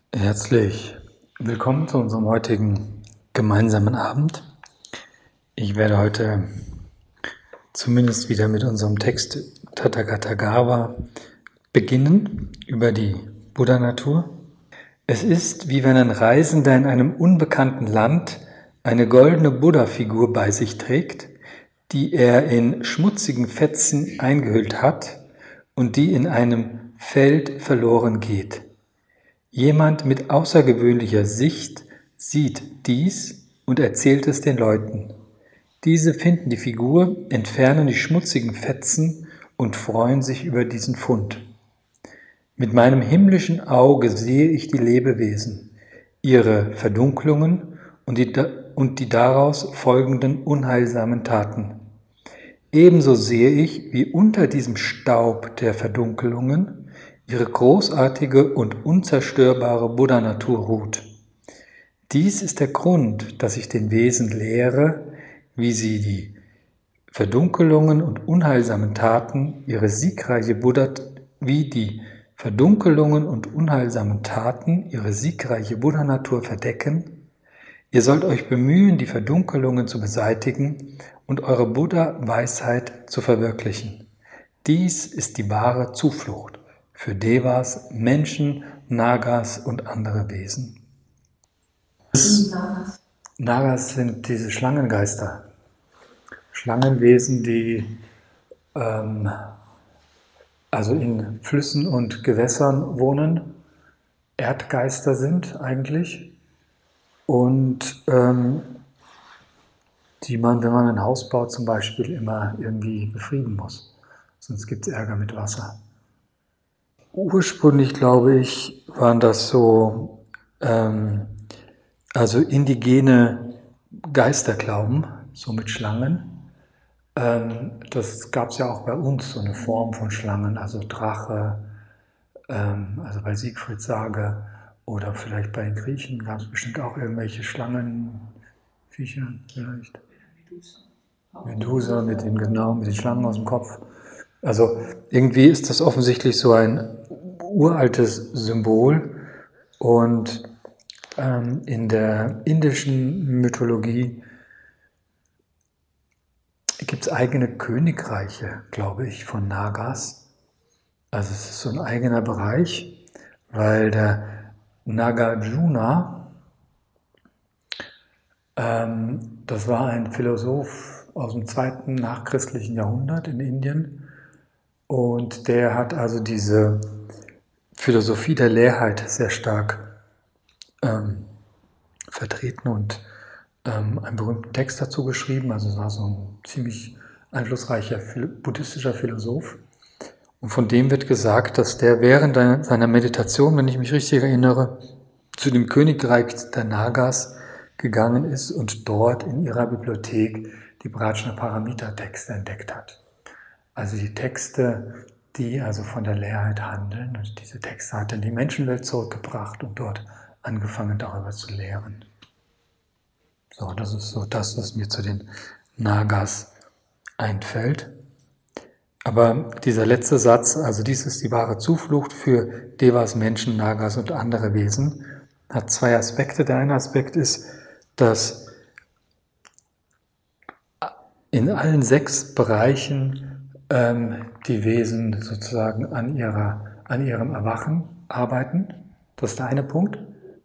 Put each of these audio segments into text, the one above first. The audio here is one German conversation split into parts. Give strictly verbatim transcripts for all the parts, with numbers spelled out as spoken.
Herzlich willkommen zu unserem heutigen gemeinsamen Abend. Ich werde heute zumindest wieder mit unserem Text Tathagatagarbha beginnen über die Buddha-Natur. Es ist, wie wenn ein Reisender in einem unbekannten Land eine goldene Buddha-Figur bei sich trägt, die er in schmutzigen Fetzen eingehüllt hat und die in einem Feld verloren geht. Jemand mit außergewöhnlicher Sicht sieht dies und erzählt es den Leuten. Diese finden die Figur, entfernen die schmutzigen Fetzen und freuen sich über diesen Fund. Mit meinem himmlischen Auge sehe ich die Lebewesen, ihre Verdunklungen und die, und die daraus folgenden unheilsamen Taten. Ebenso sehe ich, wie unter diesem Staub der Verdunkelungen ihre großartige und unzerstörbare Buddha-Natur ruht. Dies ist der Grund, dass ich den Wesen lehre, wie sie die Verdunkelungen und unheilsamen Taten, ihre siegreiche Buddha, wie die Verdunkelungen und unheilsamen Taten ihre siegreiche Buddha-Natur verdecken. Ihr sollt euch bemühen, die Verdunkelungen zu beseitigen und eure Buddha-Weisheit zu verwirklichen. Dies ist die wahre Zuflucht für Devas, Menschen, Nagas und andere Wesen. Nagas? Nagas sind diese Schlangengeister. Schlangenwesen, die ähm, also in Flüssen und Gewässern wohnen, Erdgeister sind eigentlich und ähm, die man, wenn man ein Haus baut zum Beispiel, immer irgendwie befrieden muss. Sonst gibt es Ärger mit Wasser. Ursprünglich, glaube ich, waren das so ähm, also indigene Geisterglauben, so mit Schlangen. Ähm, das gab es ja auch bei uns, so eine Form von Schlangen, also Drache, ähm, also bei Siegfrieds Sage oder vielleicht bei den Griechen gab es bestimmt auch irgendwelche Schlangenviecher vielleicht. Medusa mit den, genau, mit den Schlangen aus dem Kopf. Also irgendwie ist das offensichtlich so ein uraltes Symbol und ähm, in der indischen Mythologie gibt es eigene Königreiche, glaube ich, von Nagas. Also es ist so ein eigener Bereich, weil der Nagarjuna, ähm, das war ein Philosoph aus dem zweiten nachchristlichen Jahrhundert in Indien und der hat also diese Philosophie der Leerheit sehr stark ähm, vertreten und ähm, einen berühmten Text dazu geschrieben. Also es war so ein ziemlich einflussreicher buddhistischer Philosoph. Und von dem wird gesagt, dass der während seiner Meditation, wenn ich mich richtig erinnere, zu dem Königreich der Nagas gegangen ist und dort in ihrer Bibliothek die Prajnaparamita-Texte entdeckt hat. Also die Texte, die also von der Leerheit handeln. Und diese Texte hat er in die Menschenwelt zurückgebracht und dort angefangen, darüber zu lehren. So, das ist so das, was mir zu den Nagas einfällt. Aber dieser letzte Satz, also dies ist die wahre Zuflucht für Devas, Menschen, Nagas und andere Wesen, hat zwei Aspekte. Der eine Aspekt ist, dass in allen sechs Bereichen ähm, die Wesen sozusagen an, ihrer, an ihrem Erwachen arbeiten. Das ist der eine Punkt.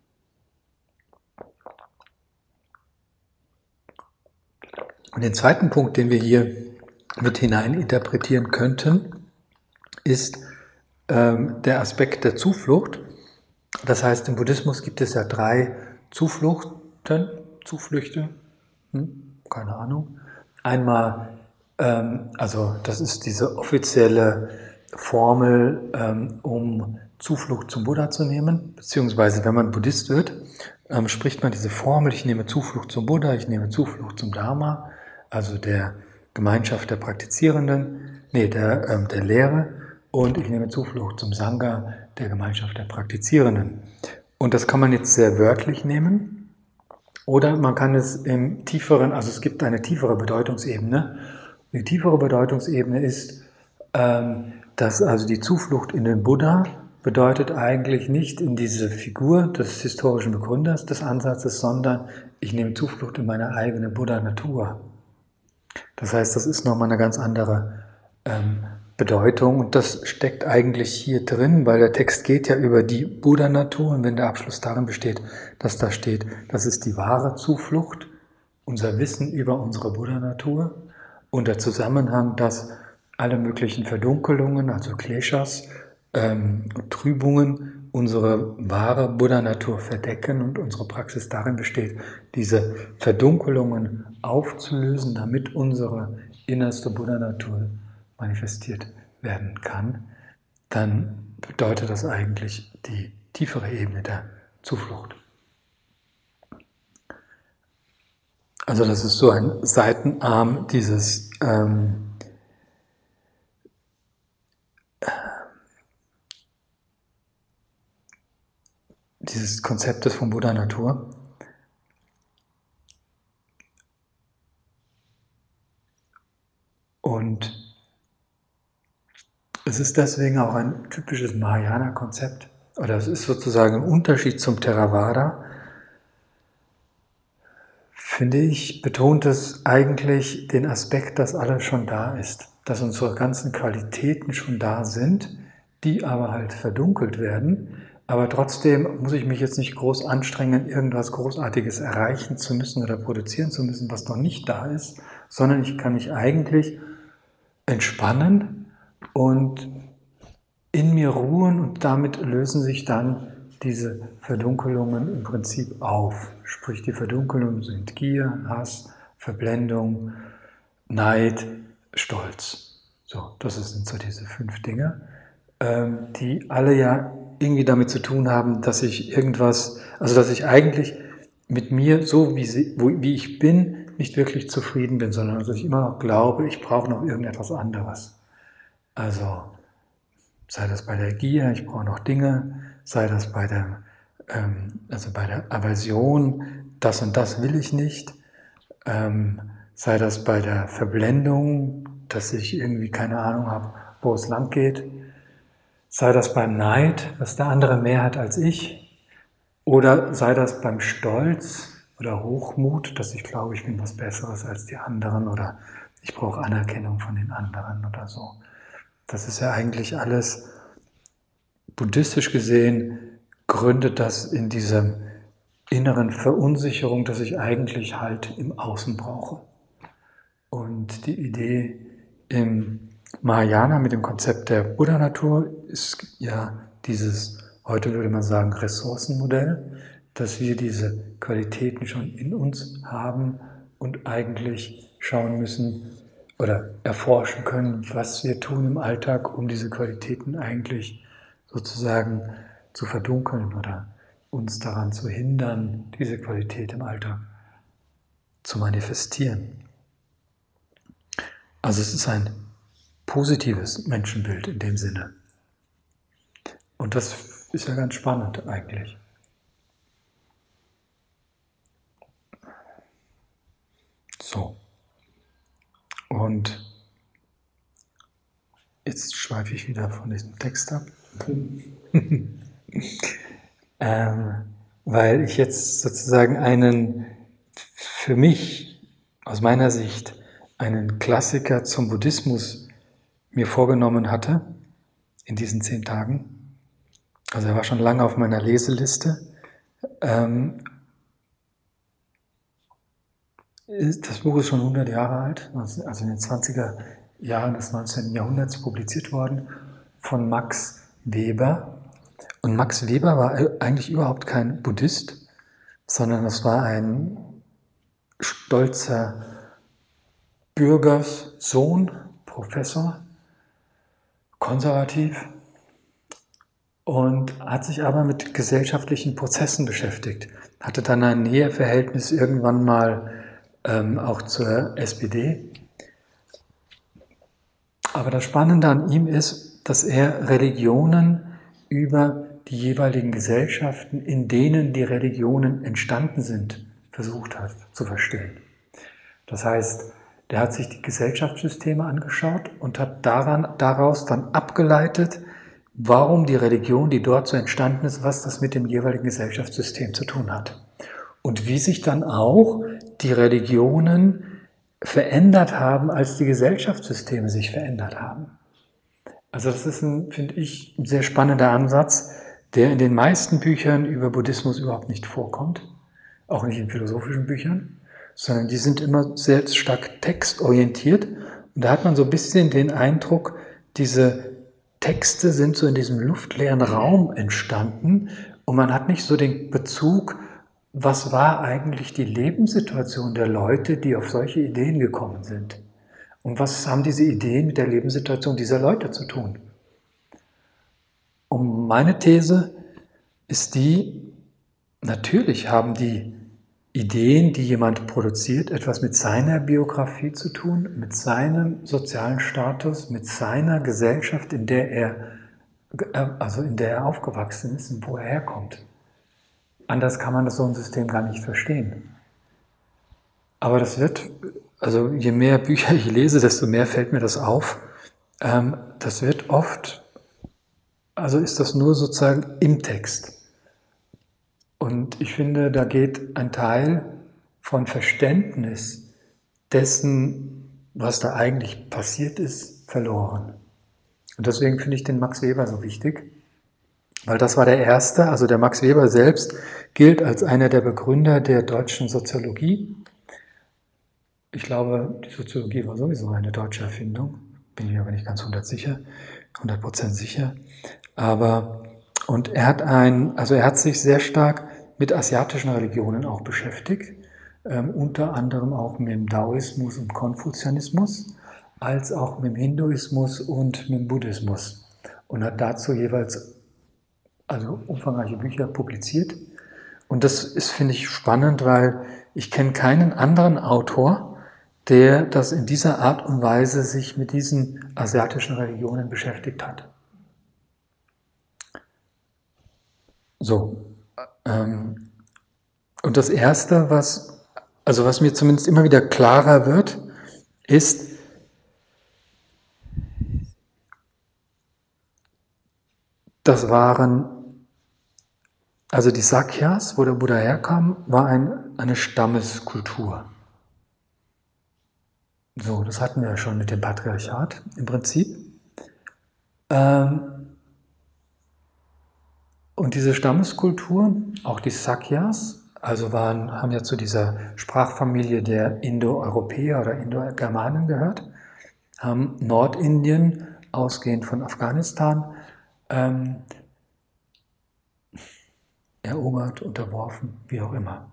Und den zweiten Punkt, den wir hier mit hinein interpretieren könnten, ist ähm, der Aspekt der Zuflucht. Das heißt, im Buddhismus gibt es ja drei Zufluchten, Zuflüchte, hm, keine Ahnung. Einmal, ähm, also das ist diese offizielle Formel, ähm, um Zuflucht zum Buddha zu nehmen, beziehungsweise wenn man Buddhist wird, ähm, spricht man diese Formel, ich nehme Zuflucht zum Buddha, ich nehme Zuflucht zum Dharma, also der Gemeinschaft der Praktizierenden, nee, der, ähm, der Lehre, und ich nehme Zuflucht zum Sangha, der Gemeinschaft der Praktizierenden. Und das kann man jetzt sehr wörtlich nehmen, oder man kann es im tieferen, also es gibt eine tiefere Bedeutungsebene. Die tiefere Bedeutungsebene ist, ähm, dass also die Zuflucht in den Buddha bedeutet eigentlich nicht in diese Figur des historischen Begründers des Ansatzes, sondern ich nehme Zuflucht in meine eigene Buddha-Natur. Das heißt, das ist nochmal eine ganz andere ähm, Bedeutung und das steckt eigentlich hier drin, weil der Text geht ja über die Buddha-Natur und wenn der Abschluss darin besteht, dass da steht, das ist die wahre Zuflucht, unser Wissen über unsere Buddha-Natur und der Zusammenhang, dass alle möglichen Verdunkelungen, also Kleshas, ähm, Trübungen, unsere wahre Buddha-Natur verdecken und unsere Praxis darin besteht, diese Verdunkelungen aufzulösen, damit unsere innerste Buddha-Natur manifestiert werden kann, dann bedeutet das eigentlich die tiefere Ebene der Zuflucht. Also das ist so ein Seitenarm dieses ähm, dieses Konzeptes von Buddha-Natur. Und es ist deswegen auch ein typisches Mahayana-Konzept, oder es ist sozusagen ein Unterschied zum Theravada, finde ich, betont es eigentlich den Aspekt, dass alles schon da ist, dass unsere ganzen Qualitäten schon da sind, die aber halt verdunkelt werden, aber trotzdem muss ich mich jetzt nicht groß anstrengen, irgendwas Großartiges erreichen zu müssen oder produzieren zu müssen, was noch nicht da ist, sondern ich kann mich eigentlich entspannen und in mir ruhen und damit lösen sich dann diese Verdunkelungen im Prinzip auf. Sprich, die Verdunkelungen sind Gier, Hass, Verblendung, Neid, Stolz. So, das sind so diese fünf Dinge, die alle ja irgendwie damit zu tun haben, dass ich irgendwas, also dass ich eigentlich mit mir, so wie, sie, wo, wie ich bin, nicht wirklich zufrieden bin, sondern dass ich immer noch glaube, ich brauche noch irgendetwas anderes. Also sei das bei der Gier, ich brauche noch Dinge, sei das bei der, ähm, also bei der Aversion, das und das will ich nicht, ähm, sei das bei der Verblendung, dass ich irgendwie keine Ahnung habe, wo es lang geht, sei das beim Neid, dass der andere mehr hat als ich, oder sei das beim Stolz oder Hochmut, dass ich glaube, ich bin was Besseres als die anderen oder ich brauche Anerkennung von den anderen oder so. Das ist ja eigentlich alles, buddhistisch gesehen, gründet das in dieser inneren Verunsicherung, dass ich eigentlich halt im Außen brauche. Und die Idee im Mahayana mit dem Konzept der Buddha-Natur ist ja dieses, heute würde man sagen, Ressourcenmodell, dass wir diese Qualitäten schon in uns haben und eigentlich schauen müssen oder erforschen können, was wir tun im Alltag, um diese Qualitäten eigentlich sozusagen zu verdunkeln oder uns daran zu hindern, diese Qualität im Alltag zu manifestieren. Also es ist ein positives Menschenbild in dem Sinne. Und das ist ja ganz spannend eigentlich. So. Und jetzt schweife ich wieder von diesem Text ab. ähm, weil ich jetzt sozusagen einen, für mich, aus meiner Sicht, einen Klassiker zum Buddhismus mir vorgenommen hatte in diesen zehn Tagen. Also er war schon lange auf meiner Leseliste. Ähm, das Buch ist schon hundert Jahre alt, also in den zwanziger Jahren des neunzehnten Jahrhunderts publiziert worden, von Max Weber. Und Max Weber war eigentlich überhaupt kein Buddhist, sondern das war ein stolzer Bürgerssohn, Professor, konservativ und hat sich aber mit gesellschaftlichen Prozessen beschäftigt. Hatte dann ein Näheverhältnis irgendwann mal ähm, auch zur S P D. Aber das Spannende an ihm ist, dass er Religionen über die jeweiligen Gesellschaften, in denen die Religionen entstanden sind, versucht hat zu verstehen. Das heißt, der hat sich die Gesellschaftssysteme angeschaut und hat daran, daraus dann abgeleitet, warum die Religion, die dort so entstanden ist, was das mit dem jeweiligen Gesellschaftssystem zu tun hat. Und wie sich dann auch die Religionen verändert haben, als die Gesellschaftssysteme sich verändert haben. Also das ist ein, finde ich, ein sehr spannender Ansatz, der in den meisten Büchern über Buddhismus überhaupt nicht vorkommt, auch nicht in philosophischen Büchern, sondern die sind immer sehr stark textorientiert. Und da hat man so ein bisschen den Eindruck, diese Texte sind so in diesem luftleeren Raum entstanden und man hat nicht so den Bezug, was war eigentlich die Lebenssituation der Leute, die auf solche Ideen gekommen sind? Und was haben diese Ideen mit der Lebenssituation dieser Leute zu tun? Und meine These ist die, natürlich haben die Ideen, die jemand produziert, etwas mit seiner Biografie zu tun, mit seinem sozialen Status, mit seiner Gesellschaft, in der er, also in der er aufgewachsen ist und wo er herkommt. Anders kann man das so ein System gar nicht verstehen. Aber das wird, also je mehr Bücher ich lese, desto mehr fällt mir das auf. Ähm, das wird oft, also ist das nur sozusagen im Text. Und ich finde, da geht ein Teil von Verständnis dessen, was da eigentlich passiert ist, verloren. Und deswegen finde ich den Max Weber so wichtig, weil das war der Erste, also der Max Weber selbst gilt als einer der Begründer der deutschen Soziologie. Ich glaube, die Soziologie war sowieso eine deutsche Erfindung, bin ich mir aber nicht ganz hundert sicher, hundert Prozent sicher. Aber, und er hat ein, also er hat sich sehr stark mit asiatischen Religionen auch beschäftigt, ähm, unter anderem auch mit dem Daoismus und Konfuzianismus, als auch mit dem Hinduismus und mit dem Buddhismus. Und hat dazu jeweils also umfangreiche Bücher publiziert. Und das ist, finde ich, spannend, weil ich kenne keinen anderen Autor, der das in dieser Art und Weise sich mit diesen asiatischen Religionen beschäftigt hat. So. Ähm, und das Erste, was, also was mir zumindest immer wieder klarer wird, ist, das waren, also die Sakyas, wo der Buddha herkam, war ein, eine Stammeskultur. So, das hatten wir ja schon mit dem Patriarchat im Prinzip. Ähm, und diese Stammeskultur, auch die Sakyas, also waren, haben ja zu dieser Sprachfamilie der Indo-Europäer oder Indo-Germanen gehört, haben Nordindien, ausgehend von Afghanistan, ähm, erobert, unterworfen, wie auch immer.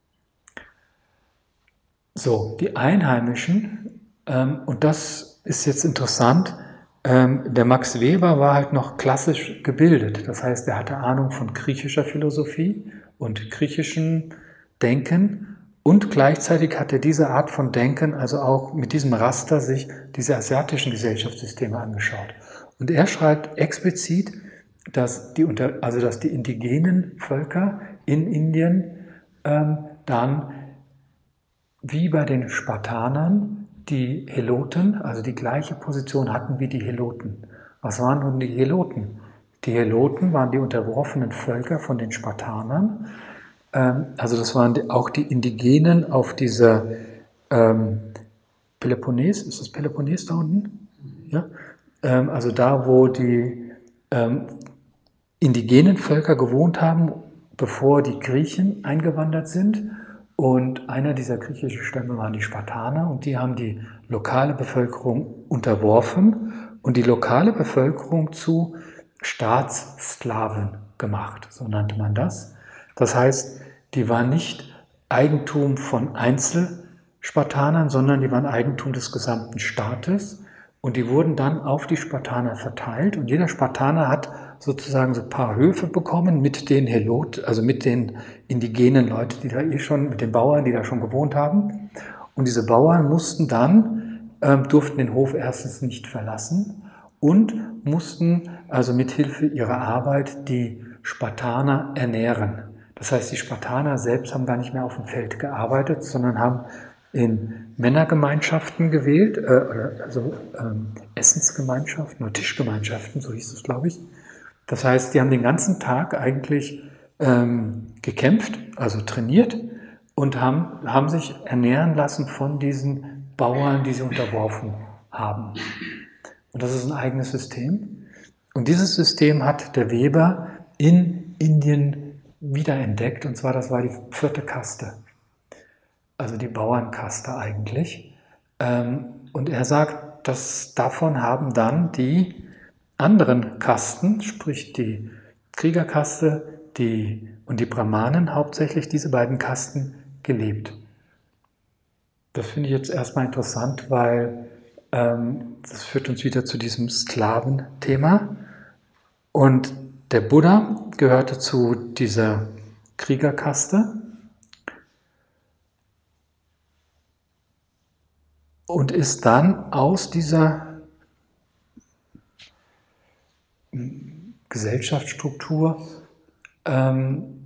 So, die Einheimischen, ähm, und das ist jetzt interessant, ähm, der Max Weber war halt noch klassisch gebildet, das heißt, er hatte Ahnung von griechischer Philosophie und griechischem Denken und gleichzeitig hat er diese Art von Denken, also auch mit diesem Raster, sich diese asiatischen Gesellschaftssysteme angeschaut. Und er schreibt explizit, dass die, unter, also dass die indigenen Völker in Indien ähm, dann wie bei den Spartanern die Heloten, also die gleiche Position hatten wie die Heloten. Was waren nun die Heloten? Die Heloten waren die unterworfenen Völker von den Spartanern. Ähm, also das waren die, auch die Indigenen auf dieser ähm, Peloponnes, ist das Peloponnes da unten? Ja? Ähm, also da, wo die ähm, indigenen Völker gewohnt haben, bevor die Griechen eingewandert sind. Und einer dieser griechischen Stämme waren die Spartaner und die haben die lokale Bevölkerung unterworfen und die lokale Bevölkerung zu Staatssklaven gemacht, so nannte man das. Das heißt, die waren nicht Eigentum von Einzelspartanern, sondern die waren Eigentum des gesamten Staates und die wurden dann auf die Spartaner verteilt und jeder Spartaner hat sozusagen so ein paar Höfe bekommen mit den Helot, also mit den indigenen Leuten, die da eh schon, mit den Bauern, die da schon gewohnt haben. Und diese Bauern mussten dann, ähm, durften den Hof erstens nicht verlassen und mussten also mit Hilfe ihrer Arbeit die Spartaner ernähren. Das heißt, die Spartaner selbst haben gar nicht mehr auf dem Feld gearbeitet, sondern haben in Männergemeinschaften gewählt, äh, also ähm, Essensgemeinschaften oder Tischgemeinschaften, so hieß es, glaube ich. Das heißt, die haben den ganzen Tag eigentlich ähm, gekämpft, also trainiert und haben, haben sich ernähren lassen von diesen Bauern, die sie unterworfen haben. Und das ist ein eigenes System. Und dieses System hat der Weber in Indien wiederentdeckt, und zwar das war die vierte Kaste, also die Bauernkaste eigentlich. Und er sagt, dass davon haben dann die anderen Kasten, sprich die Kriegerkaste die, und die Brahmanen, hauptsächlich diese beiden Kasten gelebt. Das finde ich jetzt erstmal interessant, weil ähm, das führt uns wieder zu diesem Sklaventhema. Und der Buddha gehörte zu dieser Kriegerkaste und ist dann aus dieser Gesellschaftsstruktur ähm,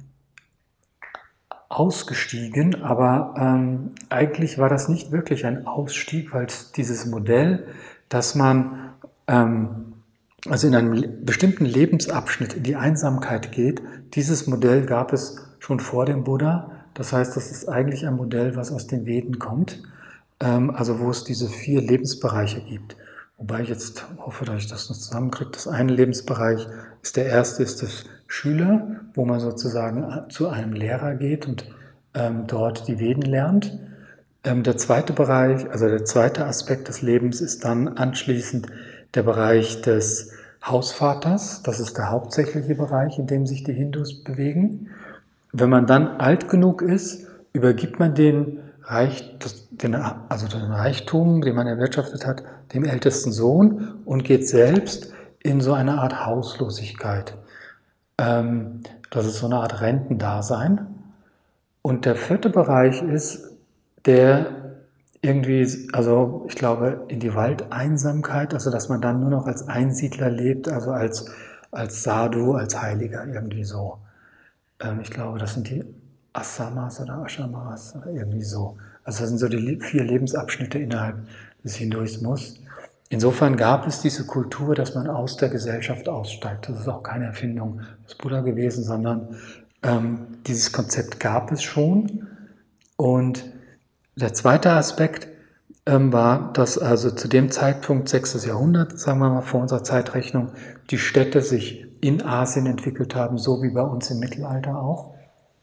ausgestiegen, aber ähm, eigentlich war das nicht wirklich ein Ausstieg, weil dieses Modell, dass man ähm, also in einem bestimmten Lebensabschnitt in die Einsamkeit geht, dieses Modell gab es schon vor dem Buddha. Das heißt, das ist eigentlich ein Modell, was aus den Veden kommt, ähm, also wo es diese vier Lebensbereiche gibt. Wobei ich jetzt hoffe, dass ich das noch zusammenkriege. Das eine Lebensbereich ist der erste, ist das Schüler, wo man sozusagen zu einem Lehrer geht und ähm, dort die Veden lernt. Ähm, der zweite Bereich, also der zweite Aspekt des Lebens ist dann anschließend der Bereich des Hausvaters. Das ist der hauptsächliche Bereich, in dem sich die Hindus bewegen. Wenn man dann alt genug ist, übergibt man den, Reich, den, also den Reichtum, den man erwirtschaftet hat, dem ältesten Sohn und geht selbst in so eine Art Hauslosigkeit. Ähm, das ist so eine Art Rentendasein. Und der vierte Bereich ist der irgendwie, also ich glaube, in die Waldeinsamkeit, also dass man dann nur noch als Einsiedler lebt, also als, als Sadhu, als Heiliger, irgendwie so. Ähm, ich glaube, das sind die Asamas oder Ashamas oder irgendwie so. Also das sind so die vier Lebensabschnitte innerhalb des Hinduismus. Insofern gab es diese Kultur, dass man aus der Gesellschaft aussteigt. Das ist auch keine Erfindung des Buddha gewesen, sondern ähm, dieses Konzept gab es schon. Und der zweite Aspekt ähm, war, dass also zu dem Zeitpunkt, sechstes Jahrhundert, sagen wir mal vor unserer Zeitrechnung, die Städte sich in Asien entwickelt haben, so wie bei uns im Mittelalter auch.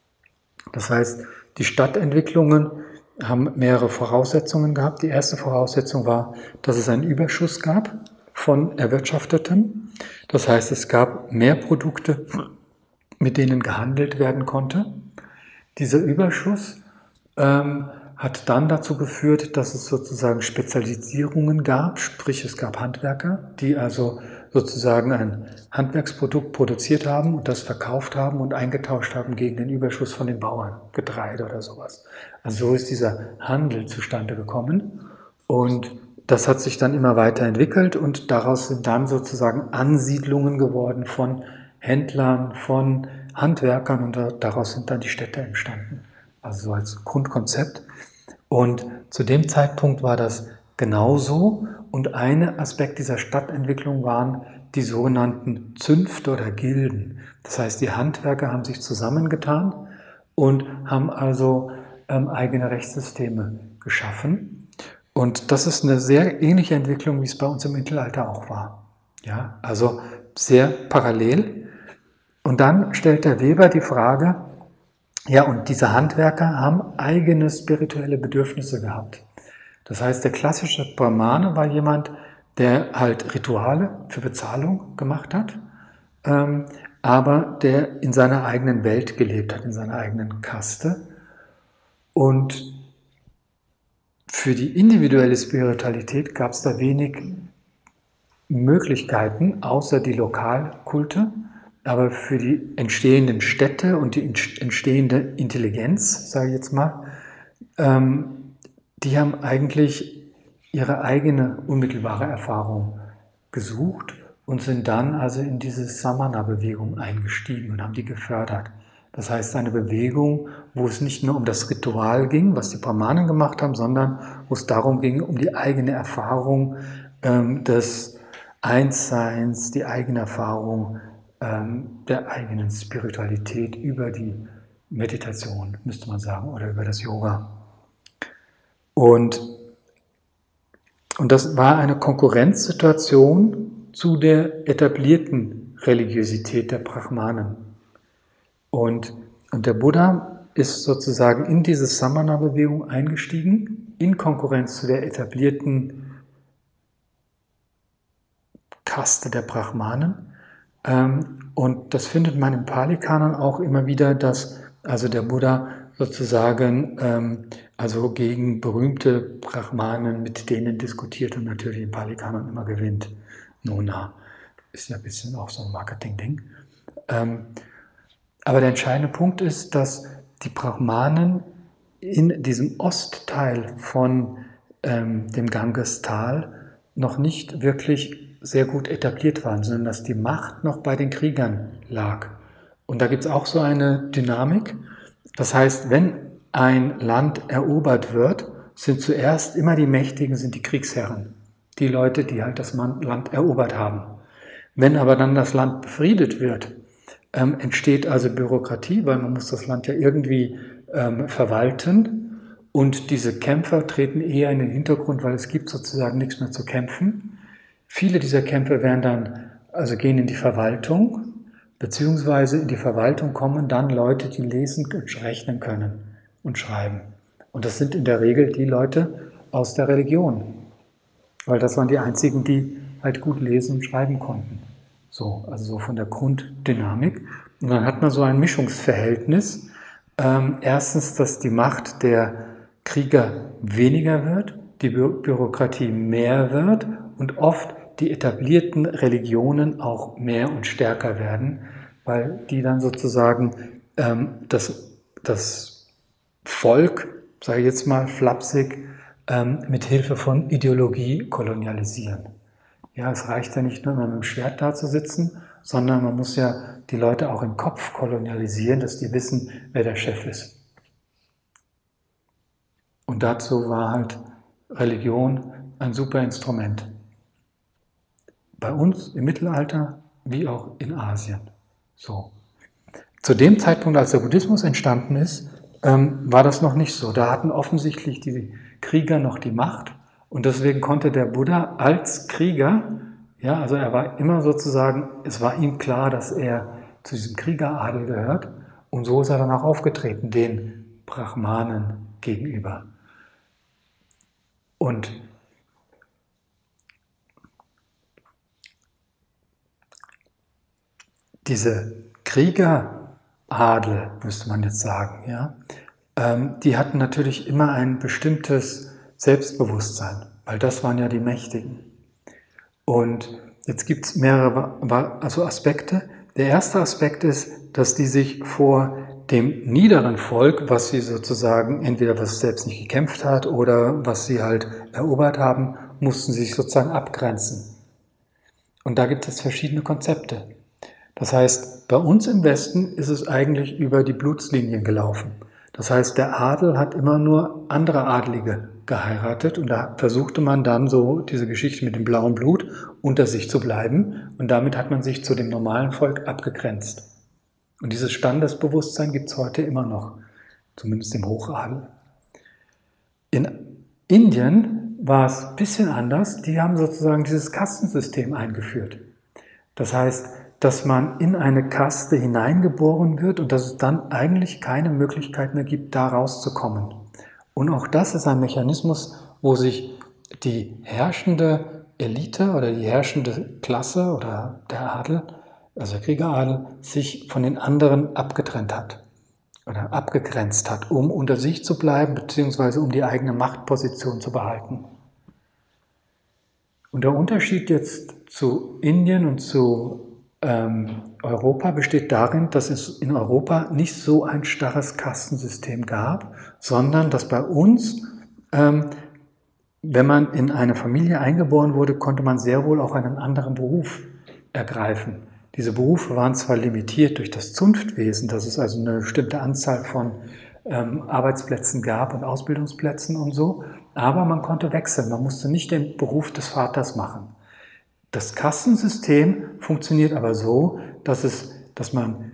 Das heißt, die Stadtentwicklungen haben mehrere Voraussetzungen gehabt. Die erste Voraussetzung war, dass es einen Überschuss gab von Erwirtschaftetem. Das heißt, es gab mehr Produkte, mit denen gehandelt werden konnte. Dieser Überschuss ähm, hat dann dazu geführt, dass es sozusagen Spezialisierungen gab, sprich es gab Handwerker, die also sozusagen ein Handwerksprodukt produziert haben und das verkauft haben und eingetauscht haben gegen den Überschuss von den Bauern, Getreide oder sowas. Also so ist dieser Handel zustande gekommen und das hat sich dann immer weiter entwickelt und daraus sind dann sozusagen Ansiedlungen geworden von Händlern, von Handwerkern und daraus sind dann die Städte entstanden. Also so als Grundkonzept. Und zu dem Zeitpunkt war das genauso. Und ein Aspekt dieser Stadtentwicklung waren die sogenannten Zünfte oder Gilden. Das heißt, die Handwerker haben sich zusammengetan und haben also ähm, eigene Rechtssysteme geschaffen. Und das ist eine sehr ähnliche Entwicklung, wie es bei uns im Mittelalter auch war. Ja, also sehr parallel. Und dann stellt der Weber die Frage, ja, und diese Handwerker haben eigene spirituelle Bedürfnisse gehabt. Das heißt, der klassische Brahmane war jemand, der halt Rituale für Bezahlung gemacht hat, ähm, aber der in seiner eigenen Welt gelebt hat, in seiner eigenen Kaste. Und für die individuelle Spiritualität gab es da wenig Möglichkeiten, außer die Lokalkulte. Aber für die entstehenden Städte und die entstehende Intelligenz, sage ich jetzt mal, ähm, die haben eigentlich ihre eigene unmittelbare Erfahrung gesucht und sind dann also in diese Samana-Bewegung eingestiegen und haben die gefördert. Das heißt, eine Bewegung, wo es nicht nur um das Ritual ging, was die Brahmanen gemacht haben, sondern wo es darum ging, um die eigene Erfahrung ähm, des Einsseins, die eigene Erfahrung ähm, der eigenen Spiritualität über die Meditation, müsste man sagen, oder über das Yoga. Und, und das war eine Konkurrenzsituation zu der etablierten Religiosität der Brahmanen. Und, und der Buddha ist sozusagen in diese Samana-Bewegung eingestiegen, in Konkurrenz zu der etablierten Kaste der Brahmanen. Und das findet man im Pali-Kanon auch immer wieder, dass also der Buddha sozusagen also gegen berühmte Brahmanen, mit denen diskutiert und natürlich im Pali-Kanon immer gewinnt. Nona ist ja ein bisschen auch so ein Marketing-Ding. Aber der entscheidende Punkt ist, dass die Brahmanen in diesem Ostteil von ähm, dem Gangestal noch nicht wirklich sehr gut etabliert waren, sondern dass die Macht noch bei den Kriegern lag. Und da gibt es auch so eine Dynamik. Das heißt, wenn ein Land erobert wird, sind zuerst immer die Mächtigen, sind die Kriegsherren. Die Leute, die halt das Land erobert haben. Wenn aber dann das Land befriedet wird, ähm, entsteht also Bürokratie, weil man muss das Land ja irgendwie ähm, verwalten. Und diese Kämpfer treten eher in den Hintergrund, weil es gibt sozusagen nichts mehr zu kämpfen. Viele dieser Kämpfe werden dann, also gehen in die Verwaltung, beziehungsweise in die Verwaltung kommen dann Leute, die lesen und rechnen können und schreiben. Und das sind in der Regel die Leute aus der Religion, weil das waren die einzigen, die halt gut lesen und schreiben konnten. So, also so von der Grunddynamik. Und dann hat man so ein Mischungsverhältnis. Ähm, erstens, dass die Macht der Krieger weniger wird, die Bü- Bürokratie mehr wird und oft die etablierten Religionen auch mehr und stärker werden, weil die dann sozusagen ähm, das, das Volk, sage ich jetzt mal flapsig, ähm, mit Hilfe von Ideologie kolonialisieren. Ja, es reicht ja nicht nur immer mit dem Schwert da zu sitzen, sondern man muss ja die Leute auch im Kopf kolonialisieren, dass die wissen, wer der Chef ist. Und dazu war halt Religion ein super Instrument. Bei uns im Mittelalter wie auch in Asien. So. Zu dem Zeitpunkt, als der Buddhismus entstanden ist, ähm, war das noch nicht so. Da hatten offensichtlich die Krieger noch die Macht und deswegen konnte der Buddha als Krieger, ja, also er war immer sozusagen, es war ihm klar, dass er zu diesem Kriegeradel gehört und so ist er dann auch aufgetreten, den Brahmanen gegenüber. Und diese Kriegeradel, müsste man jetzt sagen, ja, ähm, die hatten natürlich immer ein bestimmtes Selbstbewusstsein, weil das waren ja die Mächtigen. Und jetzt gibt es mehrere also Aspekte. Der erste Aspekt ist, dass die sich vor dem niederen Volk, was sie sozusagen, entweder was selbst nicht gekämpft hat oder was sie halt erobert haben, mussten sich sozusagen abgrenzen. Und da gibt es verschiedene Konzepte. Das heißt, bei uns im Westen ist es eigentlich über die Blutslinien gelaufen. Das heißt, der Adel hat immer nur andere Adlige geheiratet und da versuchte man dann so diese Geschichte mit dem blauen Blut unter sich zu bleiben und damit hat man sich zu dem normalen Volk abgegrenzt. Und dieses Standesbewusstsein gibt es heute immer noch, zumindest im Hochadel. In Indien war es ein bisschen anders, die haben sozusagen dieses Kastensystem eingeführt. Das heißt, dass man in eine Kaste hineingeboren wird und dass es dann eigentlich keine Möglichkeit mehr gibt, da rauszukommen. Und auch das ist ein Mechanismus, wo sich die herrschende Elite oder die herrschende Klasse oder der Adel, also der Kriegeradel, sich von den anderen abgetrennt hat oder abgegrenzt hat, um unter sich zu bleiben, beziehungsweise um die eigene Machtposition zu behalten. Und der Unterschied jetzt zu Indien und zu ähm, Europa besteht darin, dass es in Europa nicht so ein starres Kastensystem gab, sondern dass bei uns, ähm, wenn man in eine Familie eingeboren wurde, konnte man sehr wohl auch einen anderen Beruf ergreifen. Diese Berufe waren zwar limitiert durch das Zunftwesen, dass es also eine bestimmte Anzahl von ähm, Arbeitsplätzen gab und Ausbildungsplätzen und so, aber man konnte wechseln, man musste nicht den Beruf des Vaters machen. Das Kastensystem funktioniert aber so, dass, es, dass man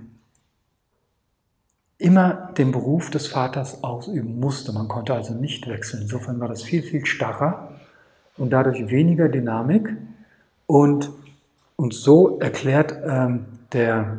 immer den Beruf des Vaters ausüben musste. Man konnte also nicht wechseln. Insofern war das viel, viel starrer und dadurch weniger Dynamik. Und, und so erklärt ähm, der,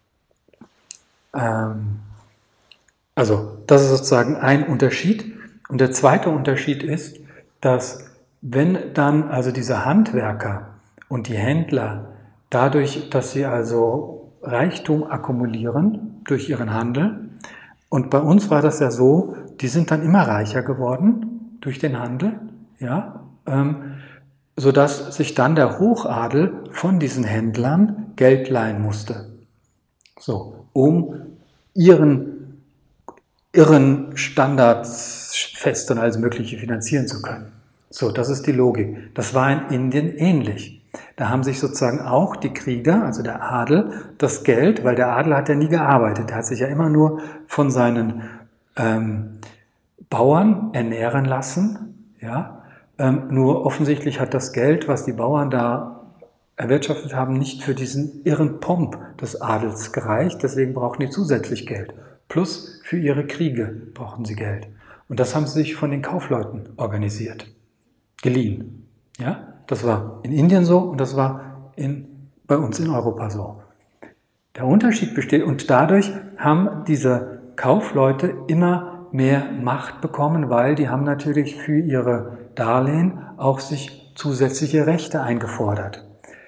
ähm, also das ist sozusagen ein Unterschied. Und der zweite Unterschied ist, dass wenn dann also diese Handwerker und die Händler dadurch, dass sie also Reichtum akkumulieren durch ihren Handel, und bei uns war das ja so, die sind dann immer reicher geworden durch den Handel, ja, ähm, sodass sich dann der Hochadel von diesen Händlern Geld leihen musste, so, um ihren irren Standards und alles Mögliche finanzieren zu können. So, das ist die Logik. Das war in Indien ähnlich. Da haben sich sozusagen auch die Krieger, also der Adel, das Geld, weil der Adel hat ja nie gearbeitet, der hat sich ja immer nur von seinen ähm, Bauern ernähren lassen, ja. Ähm, nur offensichtlich hat das Geld, was die Bauern da erwirtschaftet haben, nicht für diesen irren Pomp des Adels gereicht, deswegen brauchen die zusätzlich Geld. Plus für ihre Kriege brauchen sie Geld. Und das haben sie sich von den Kaufleuten organisiert, geliehen. Ja? Das war in Indien so und das war in, bei uns in Europa so. Der Unterschied besteht, und dadurch haben diese Kaufleute immer mehr Macht bekommen, weil die haben natürlich für ihre Darlehen auch sich zusätzliche Rechte eingefordert.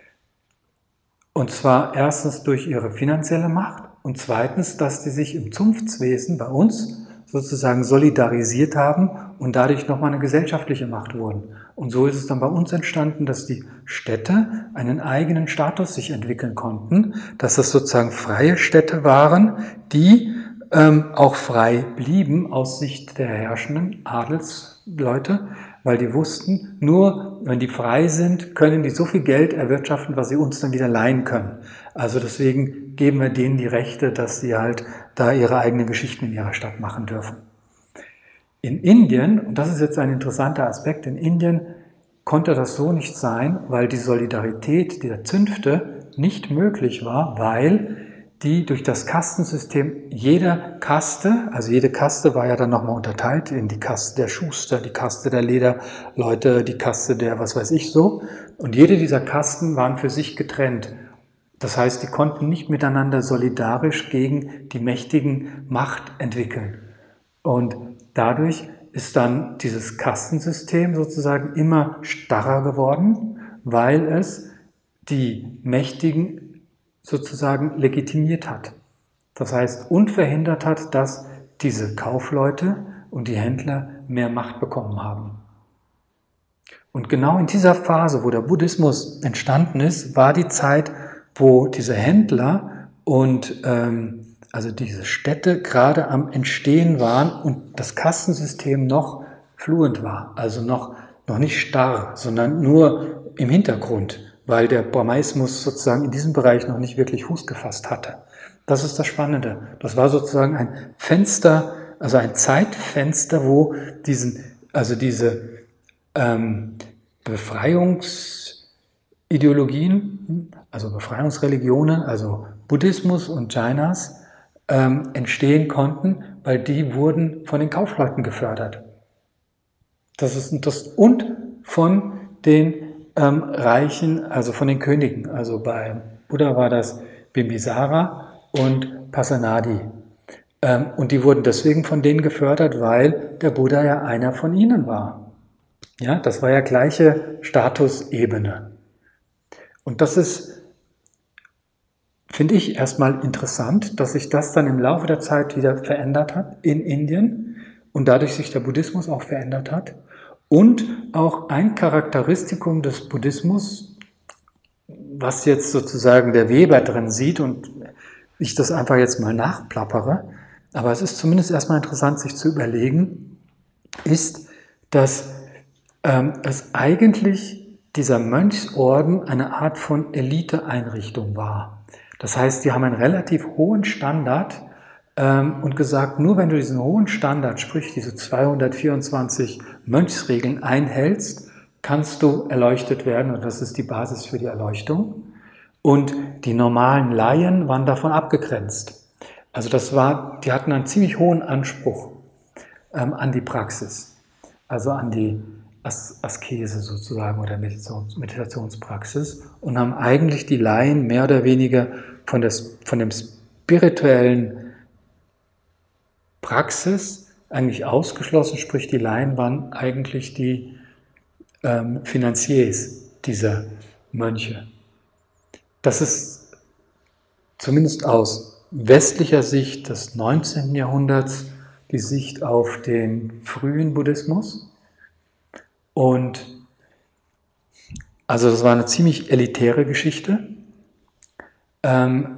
Und zwar erstens durch ihre finanzielle Macht und zweitens, dass die sich im Zunftswesen bei uns sozusagen solidarisiert haben und dadurch nochmal eine gesellschaftliche Macht wurden. Und so ist es dann bei uns entstanden, dass die Städte einen eigenen Status sich entwickeln konnten, dass das sozusagen freie Städte waren, die ähm, auch frei blieben aus Sicht der herrschenden Adelsleute, weil die wussten, nur wenn die frei sind, können die so viel Geld erwirtschaften, was sie uns dann wieder leihen können. Also deswegen geben wir denen die Rechte, dass sie halt da ihre eigenen Geschichten in ihrer Stadt machen dürfen. In Indien, und das ist jetzt ein interessanter Aspekt, in Indien konnte das so nicht sein, weil die Solidarität der Zünfte nicht möglich war, weil die durch das Kastensystem jeder Kaste, also jede Kaste war ja dann nochmal unterteilt in die Kaste der Schuster, die Kaste der Lederleute, die Kaste der was weiß ich so, und jede dieser Kasten waren für sich getrennt. Das heißt, die konnten nicht miteinander solidarisch gegen die mächtigen Macht entwickeln. Und dadurch ist dann dieses Kastensystem sozusagen immer starrer geworden, weil es die Mächtigen sozusagen legitimiert hat. Das heißt, unverhindert hat, dass diese Kaufleute und die Händler mehr Macht bekommen haben. Und genau in dieser Phase, wo der Buddhismus entstanden ist, war die Zeit, wo diese Händler und ähm, also diese Städte gerade am Entstehen waren und das Kastensystem noch fluent war, also noch, noch nicht starr, sondern nur im Hintergrund, weil der Brahmaismus sozusagen in diesem Bereich noch nicht wirklich Fuß gefasst hatte. Das ist das Spannende. Das war sozusagen ein Fenster, also ein Zeitfenster, wo diesen, also diese ähm, Befreiungsideologien, also Befreiungsreligionen, also Buddhismus und Jainas, ähm, entstehen konnten, weil die wurden von den Kaufleuten gefördert. Das ist das, und von den ähm, Reichen, also von den Königen. Also bei Buddha war das Bimbisara und Pasenadi. Ähm, und die wurden deswegen von denen gefördert, weil der Buddha ja einer von ihnen war. Ja, das war ja gleiche Statusebene. Und das ist, finde ich, erstmal interessant, dass sich das dann im Laufe der Zeit wieder verändert hat in Indien und dadurch sich der Buddhismus auch verändert hat. Und auch ein Charakteristikum des Buddhismus, was jetzt sozusagen der Weber drin sieht und ich das einfach jetzt mal nachplappere, aber es ist zumindest erstmal interessant, sich zu überlegen, ist, dass ähm, es eigentlich dieser Mönchsorden eine Art von Eliteeinrichtung war. Das heißt, die haben einen relativ hohen Standard ähm, und gesagt, nur wenn du diesen hohen Standard, sprich diese zweihundertvierundzwanzig Mönchsregeln einhältst, kannst du erleuchtet werden, und das ist die Basis für die Erleuchtung. Und die normalen Laien waren davon abgegrenzt. Also das war, die hatten einen ziemlich hohen Anspruch ähm, an die Praxis, also an die As- Askese sozusagen oder Meditations- Meditationspraxis, und haben eigentlich die Laien mehr oder weniger von, des, von dem spirituellen Praxis eigentlich ausgeschlossen, sprich die Laien waren eigentlich die ähm, Finanziers dieser Mönche. Das ist zumindest aus westlicher Sicht des neunzehnten Jahrhunderts die Sicht auf den frühen Buddhismus. Und also das war eine ziemlich elitäre Geschichte. Ähm,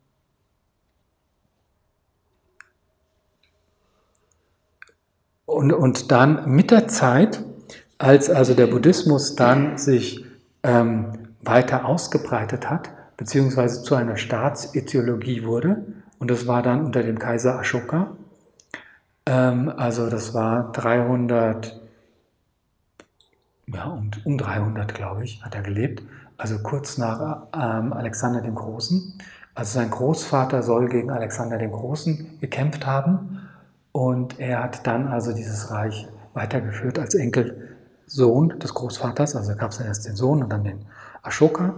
und, und dann mit der Zeit, als also der Buddhismus dann sich ähm, weiter ausgebreitet hat, beziehungsweise zu einer Staatsideologie wurde, und das war dann unter dem Kaiser Ashoka, ähm, also das war dreihundert, ja, um, um dreihundert, glaube ich, hat er gelebt, also kurz nach ähm, Alexander dem Großen. Also sein Großvater soll gegen Alexander den Großen gekämpft haben, und er hat dann also dieses Reich weitergeführt als Enkelsohn des Großvaters. Also gab es erst den Sohn und dann den Ashoka.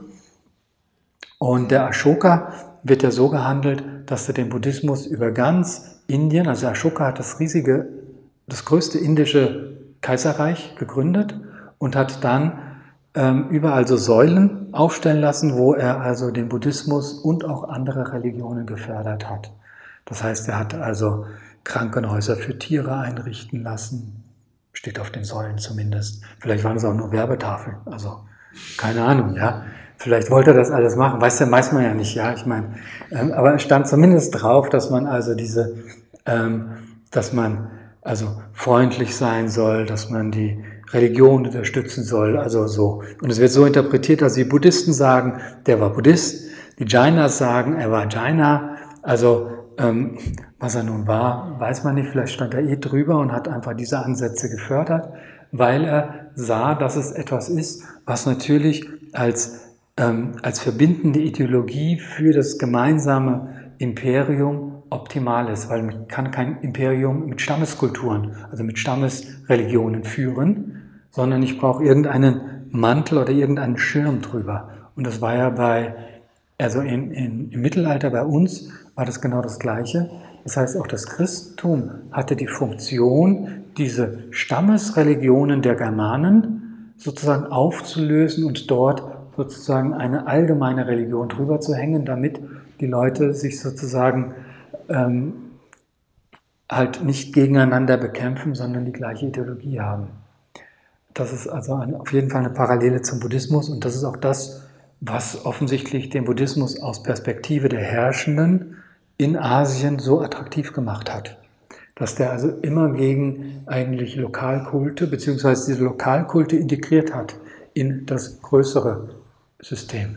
Und der Ashoka wird ja so gehandelt, dass er den Buddhismus über ganz Indien, also Ashoka hat das riesige, das größte indische Kaiserreich gegründet und hat dann ähm, überall so Säulen aufstellen lassen, wo er also den Buddhismus und auch andere Religionen gefördert hat. Das heißt, er hat also Krankenhäuser für Tiere einrichten lassen, steht auf den Säulen zumindest. Vielleicht waren es auch nur Werbetafeln, also keine Ahnung, ja. Vielleicht wollte er das alles machen, weiß ja, weiß man ja nicht, ja. Ich meine, ähm, aber es stand zumindest drauf, dass man also diese, ähm, dass man also freundlich sein soll, dass man die Religion unterstützen soll, also so. Und es wird so interpretiert, dass die Buddhisten sagen, der war Buddhist, die Jainas sagen, er war Jaina, also ähm, was er nun war, weiß man nicht, vielleicht stand er eh drüber und hat einfach diese Ansätze gefördert, weil er sah, dass es etwas ist, was natürlich als, ähm, als verbindende Ideologie für das gemeinsame Imperium optimal ist, weil man kann kein Imperium mit Stammeskulturen, also mit Stammesreligionen führen, sondern ich brauche irgendeinen Mantel oder irgendeinen Schirm drüber. Und das war ja bei, also in, in, im Mittelalter bei uns war das genau das Gleiche. Das heißt, auch das Christentum hatte die Funktion, diese Stammesreligionen der Germanen sozusagen aufzulösen und dort sozusagen eine allgemeine Religion drüber zu hängen, damit die Leute sich sozusagen ähm, halt nicht gegeneinander bekämpfen, sondern die gleiche Ideologie haben. Das ist also eine, auf jeden Fall eine Parallele zum Buddhismus, und das ist auch das, was offensichtlich den Buddhismus aus Perspektive der Herrschenden in Asien so attraktiv gemacht hat. Dass der also immer gegen eigentlich Lokalkulte beziehungsweise diese Lokalkulte integriert hat in das größere System.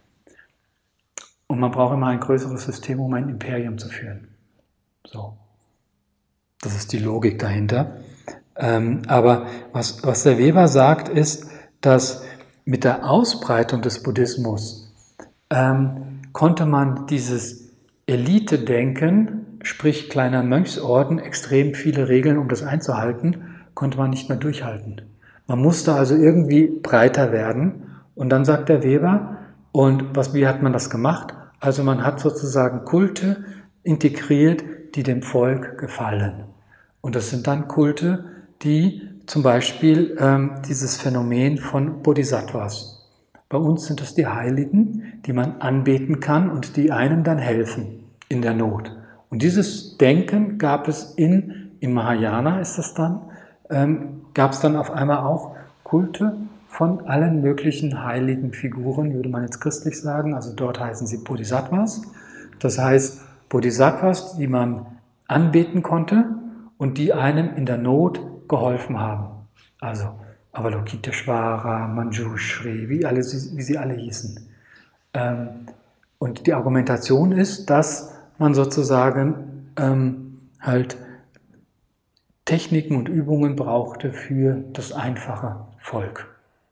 Und man braucht immer ein größeres System, um ein Imperium zu führen. So. Das ist die Logik dahinter. Ähm, aber was, was der Weber sagt, ist, dass mit der Ausbreitung des Buddhismus ähm, konnte man dieses Elite-Denken, sprich kleiner Mönchsorden, extrem viele Regeln, um das einzuhalten, konnte man nicht mehr durchhalten. Man musste also irgendwie breiter werden. Und dann sagt der Weber, und was, wie hat man das gemacht? Also man hat sozusagen Kulte integriert, die dem Volk gefallen. Und das sind dann Kulte, die zum Beispiel ähm, dieses Phänomen von Bodhisattvas. Bei uns sind es die Heiligen, die man anbeten kann und die einem dann helfen in der Not. Und dieses Denken gab es in, im Mahayana ist das dann, ähm, gab es dann auf einmal auch Kulte von allen möglichen heiligen Figuren, würde man jetzt christlich sagen, also dort heißen sie Bodhisattvas. Das heißt, Bodhisattvas, die man anbeten konnte und die einem in der Not geholfen haben. Also Avalokiteshvara, Manjushri, wie, alle, wie sie alle hießen. Ähm, und die Argumentation ist, dass man sozusagen ähm, halt Techniken und Übungen brauchte für das einfache Volk.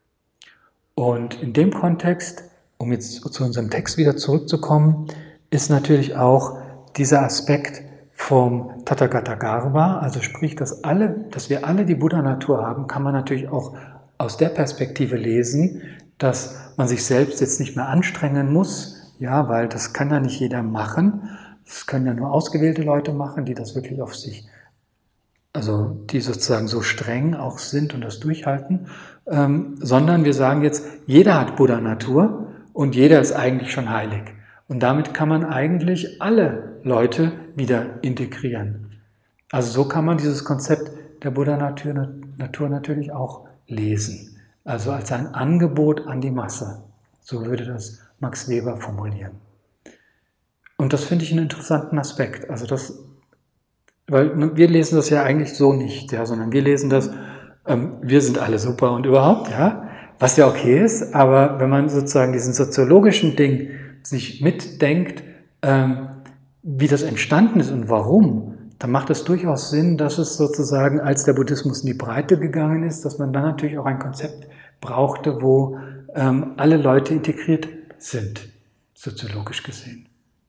Und in dem Kontext, um jetzt zu unserem Text wieder zurückzukommen, ist natürlich auch dieser Aspekt vom Tathagata Garbha, also sprich, dass, alle, dass wir alle die Buddha-Natur haben, kann man natürlich auch aus der Perspektive lesen, dass man sich selbst jetzt nicht mehr anstrengen muss, ja, weil das kann ja nicht jeder machen. Das können ja nur ausgewählte Leute machen, die das wirklich auf sich, also die sozusagen so streng auch sind und das durchhalten, ähm, sondern wir sagen jetzt, jeder hat Buddha-Natur und jeder ist eigentlich schon heilig. Und damit kann man eigentlich alle Leute wieder integrieren. Also so kann man dieses Konzept der Buddha-Natur Natur natürlich auch lesen. Also als ein Angebot an die Masse. So würde das Max Weber formulieren. Und das finde ich einen interessanten Aspekt. Also das, weil wir lesen das ja eigentlich so nicht, ja, sondern wir lesen das, ähm, wir sind alle super und überhaupt, ja, was ja okay ist, aber wenn man sozusagen diesen soziologischen Ding sich mitdenkt, ähm, wie das entstanden ist und warum, dann macht es durchaus Sinn, dass es sozusagen, als der Buddhismus in die Breite gegangen ist, dass man dann natürlich auch ein Konzept brauchte, wo ähm, alle Leute integriert sind, soziologisch gesehen.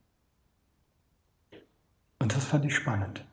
Und das fand ich spannend.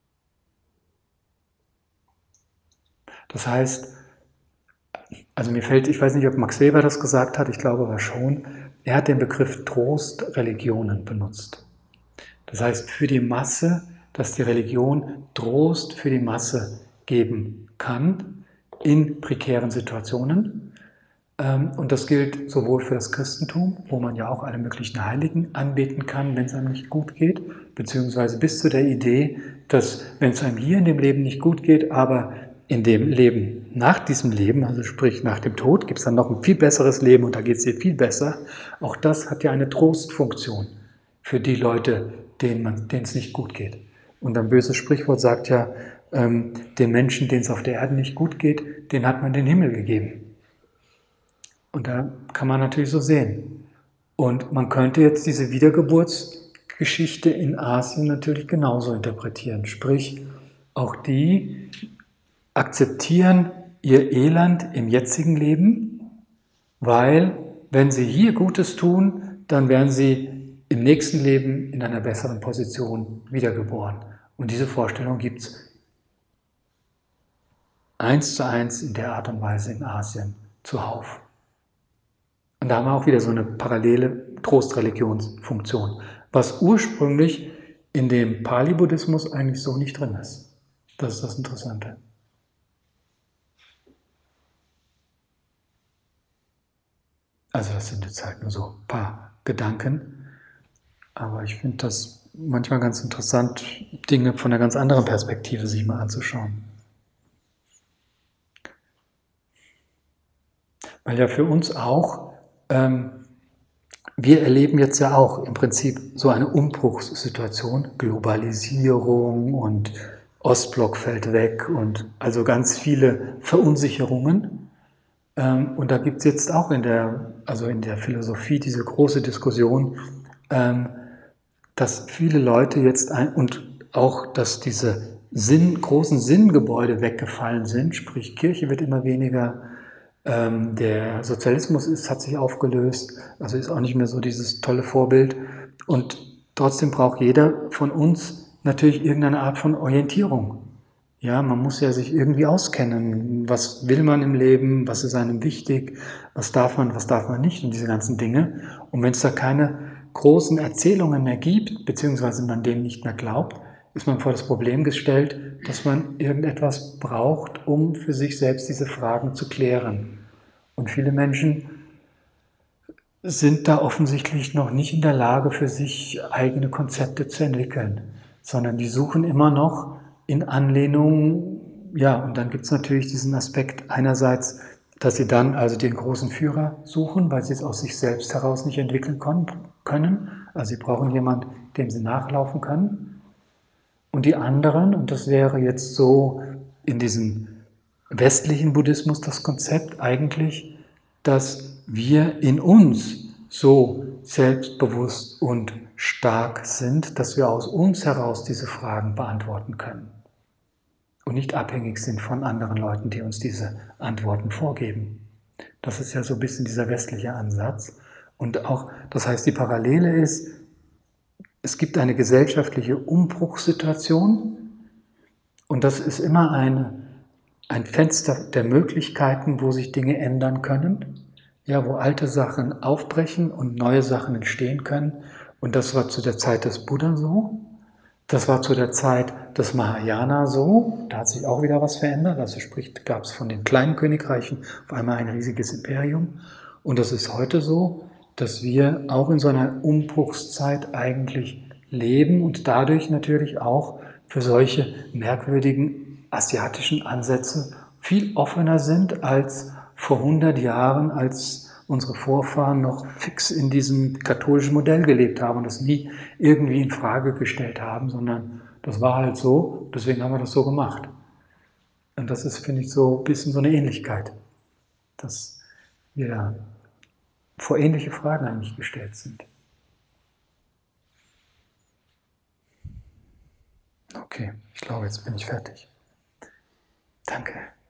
Das heißt, also mir fällt, ich weiß nicht, ob Max Weber das gesagt hat, ich glaube aber schon, er hat den Begriff Trost Religionen benutzt. Das heißt, für die Masse, dass die Religion Trost für die Masse geben kann in prekären Situationen. Und das gilt sowohl für das Christentum, wo man ja auch alle möglichen Heiligen anbeten kann, wenn es einem nicht gut geht, beziehungsweise bis zu der Idee, dass wenn es einem hier in dem Leben nicht gut geht, aber in dem Leben nach diesem Leben, also sprich nach dem Tod, gibt es dann noch ein viel besseres Leben und da geht es dir viel besser. Auch das hat ja eine Trostfunktion für die Leute, denen man, denen es nicht gut geht. Und ein böses Sprichwort sagt ja, ähm, den Menschen, denen es auf der Erde nicht gut geht, denen hat man den Himmel gegeben. Und da kann man natürlich so sehen. Und man könnte jetzt diese Wiedergeburtsgeschichte in Asien natürlich genauso interpretieren. Sprich, auch die akzeptieren ihr Elend im jetzigen Leben, weil wenn sie hier Gutes tun, dann werden sie im nächsten Leben in einer besseren Position wiedergeboren. Und diese Vorstellung gibt es eins zu eins in der Art und Weise in Asien zuhauf. Und da haben wir auch wieder so eine parallele Trostreligionsfunktion, was ursprünglich in dem Pali-Buddhismus eigentlich so nicht drin ist. Das ist das Interessante. Also das sind jetzt halt nur so ein paar Gedanken, aber ich finde das manchmal ganz interessant, Dinge von einer ganz anderen Perspektive sich mal anzuschauen. Weil ja für uns auch, ähm, wir erleben jetzt ja auch im Prinzip so eine Umbruchssituation, Globalisierung und Ostblock fällt weg und also ganz viele Verunsicherungen. Ähm, und da gibt es jetzt auch in der, also in der Philosophie diese große Diskussion, ähm, dass viele Leute jetzt, ein, und auch, dass diese Sinn, großen Sinngebäude weggefallen sind, sprich Kirche wird immer weniger, ähm, der Sozialismus ist, hat sich aufgelöst, also ist auch nicht mehr so dieses tolle Vorbild und trotzdem braucht jeder von uns natürlich irgendeine Art von Orientierung. Ja, man muss ja sich irgendwie auskennen, was will man im Leben, was ist einem wichtig, was darf man, was darf man nicht und diese ganzen Dinge. Und wenn es da keine großen Erzählungen mehr gibt, beziehungsweise man dem nicht mehr glaubt, ist man vor das Problem gestellt, dass man irgendetwas braucht, um für sich selbst diese Fragen zu klären. Und viele Menschen sind da offensichtlich noch nicht in der Lage, für sich eigene Konzepte zu entwickeln, sondern die suchen immer noch in Anlehnung, ja, und dann gibt es natürlich diesen Aspekt einerseits, dass sie dann also den großen Führer suchen, weil sie es aus sich selbst heraus nicht entwickeln können. Also sie brauchen jemanden, dem sie nachlaufen können. Und die anderen, und das wäre jetzt so in diesem westlichen Buddhismus das Konzept eigentlich, dass wir in uns so selbstbewusst und stark sind, dass wir aus uns heraus diese Fragen beantworten können und nicht abhängig sind von anderen Leuten, die uns diese Antworten vorgeben. Das ist ja so ein bisschen dieser westliche Ansatz. Und auch, das heißt, die Parallele ist, es gibt eine gesellschaftliche Umbruchssituation und das ist immer eine, ein Fenster der Möglichkeiten, wo sich Dinge ändern können, ja, wo alte Sachen aufbrechen und neue Sachen entstehen können. Und das war zu der Zeit des Buddha so. Das war zu der Zeit des Mahayana so. Da hat sich auch wieder was verändert. Also sprich, gab es von den kleinen Königreichen auf einmal ein riesiges Imperium. Und das ist heute so, dass wir auch in so einer Umbruchszeit eigentlich leben und dadurch natürlich auch für solche merkwürdigen asiatischen Ansätze viel offener sind als vor hundert Jahren, als unsere Vorfahren noch fix in diesem katholischen Modell gelebt haben und das nie irgendwie in Frage gestellt haben, sondern das war halt so, deswegen haben wir das so gemacht. Und das ist, finde ich, so ein bisschen so eine Ähnlichkeit, dass wir da vor ähnliche Fragen eigentlich gestellt sind. Okay, ich glaube, jetzt bin ich fertig. Danke.